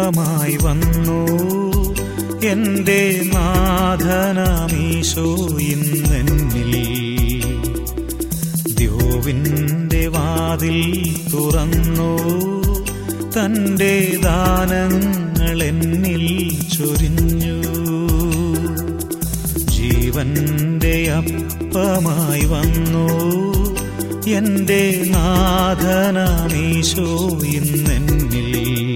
അപ്പമായി വന്നു എന്റെ നാഥനാമീശോ ഇന്നെന്നിൽ. ദ്യോവിന്റെ വാതിൽ തുറന്നു തന്റെ ദാനങ്ങൾ എന്നിൽ ചൊരിഞ്ഞു. ജീവന്റെ അപ്പമായി വന്നു എന്റെ നാഥനാമീശോ ഇന്നെന്നിൽ.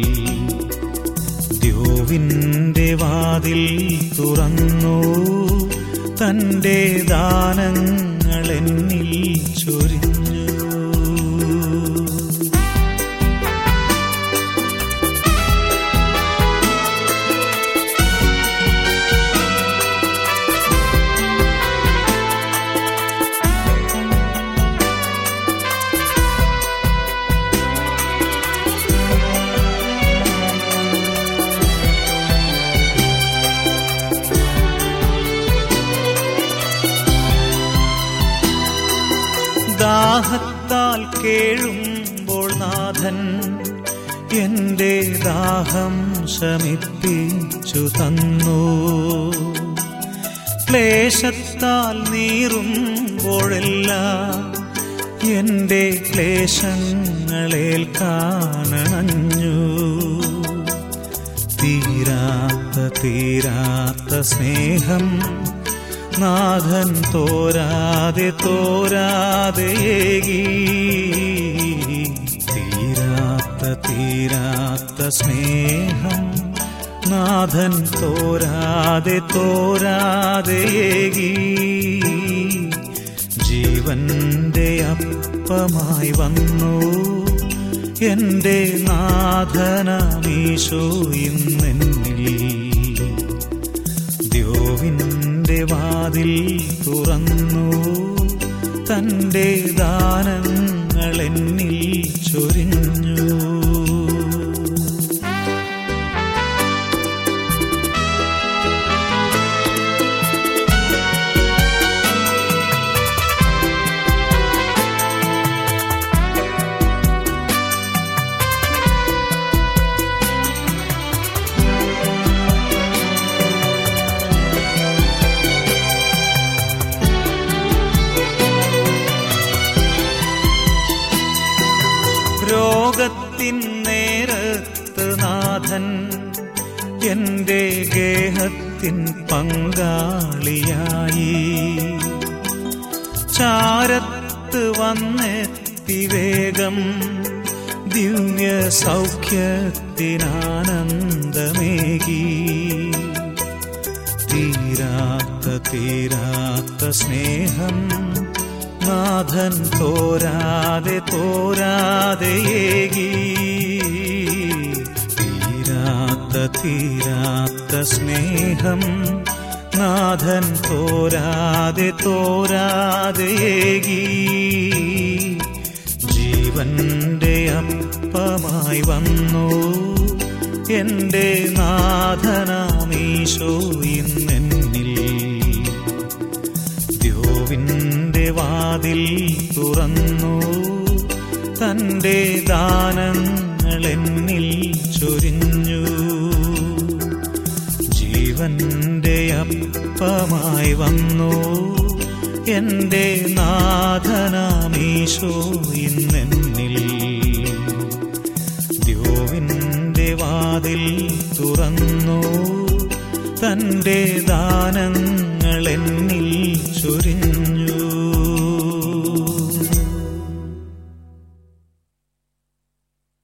ദ്യോവിന്റെ വാതിൽ തുറന്നു തന്റെ ദാനങ്ങൾ എന്നിൽ ചൊരിഞ്ഞു. ദാഹത്താൽ കേഴുമ്പോൾ നാഥൻ എന്റെ ദാഹം ശമിപ്പിച്ചു തന്നു. ക്ലേശത്താൽ നീറുമ്പോഴെല്ലാം എന്റെ ക്ലേശങ്ങളേൽക്കാനണഞ്ഞു. തീരാത്ത സ്നേഹം നാഥൻ തോരാതെ ഏകി. തീരാത്ത സ്നേഹം നാഥൻ തോരാതെ ഏകി. ജീവന്റെ അപ്പമായി വന്നു എന്റെ നാഥനാമീശോ ഇന്നെന്നിൽ. ദ്യോവിന്റെ വാതിൽ തുറന്നു തന്റെ ദാനങ്ങൾ എന്നിൽ ചൊരിഞ്ഞു. രോഗത്തിൻ നേരത്ത് നാഥൻ എന്റെ ഗേഹത്തിൻ പങ്കാളിയായി. ചാരത്ത് വന്നെത്തി വേഗം ദിവ്യ സൗഖ്യത്തിനാനന്ദമേകി. തീരാത്ത സ്നേഹം നാഥൻ തോരാതെ ഏകി. തീരാത്ത സ്നേഹം നാഥൻ തോരാതെ ഏകി. ജീവന്റെ അപ്പമായി വന്നു എന്റെ നാഥനാമീശോ ഇന്നെന്നിൽ. ദ്യോവിന്റെ വാതിൽ തുറന്നു തന്റെ ദാനങ്ങൾ എന്നിൽ ചൊരിഞ്ഞു. ജീവന്റെ അപ്പമായി വന്നു എന്റെ നാഥനാമീശോ ഇന്നെന്നിൽ. ദ്യോവിന്റെ വാതിൽ തുറന്നു തന്റെ ദാനങ്ങൾ എന്നിൽ ചൊരിഞ്ഞു.